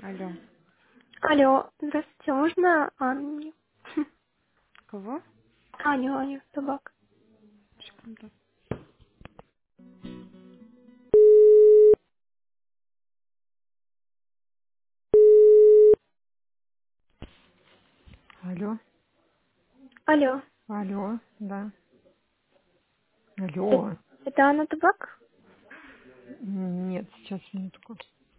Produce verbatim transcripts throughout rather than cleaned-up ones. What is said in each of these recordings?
Алло. Алло, здравствуйте, можно Аню? Кого? Аню, Аню, собак. Секунду. Алло. Алло, Алло. Да. это, Алло. это Анна Табак? М, Нет, сейчас минутку.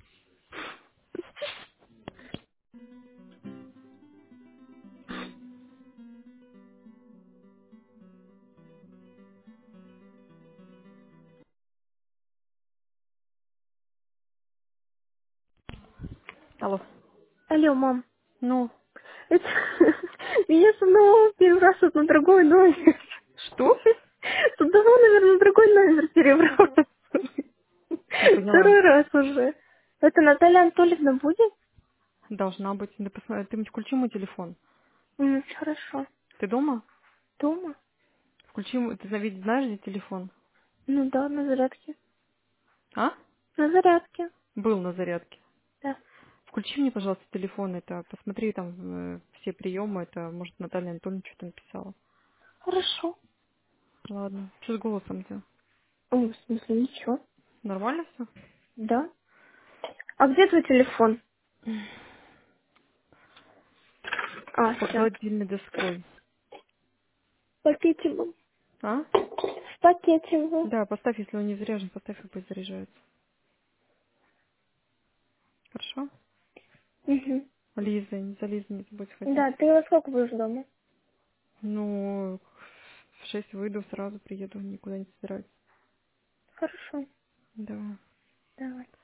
Алло. Алло, мам. Ну, Это меня снова перебрасывают на другой номер. что? Туда, наверное, на другой номер перебрасывают. Не поняла. Второй раз уже. Это Наталья Анатольевна будет? Должна быть. Да посмотри, ты включи мой телефон. М, хорошо. Ты дома? Дома? Включи мой... Ты ведь знаешь, где телефон? Ну да, на зарядке. А? На зарядке, Был на зарядке. да. Включи мне, пожалуйста, телефон. Это посмотри там э, все приемы. Это, может, Наталья Анатольевна что-то написала. Хорошо. Ладно. Что с голосом-то? Ой, в смысле, ничего. Нормально все? Да. А где твой телефон? А, Под все. холодильной доской. Попейте, мам. А? В пакете его. Да, поставь, если он не заряжен, поставь, и пусть заряжается. Хорошо? Угу. Лиза, не за Лизой не забудь сходить. Да, ты во сколько будешь дома? Ну, в шесть выйду, сразу приеду, никуда не собираюсь. Хорошо. Да. Давай.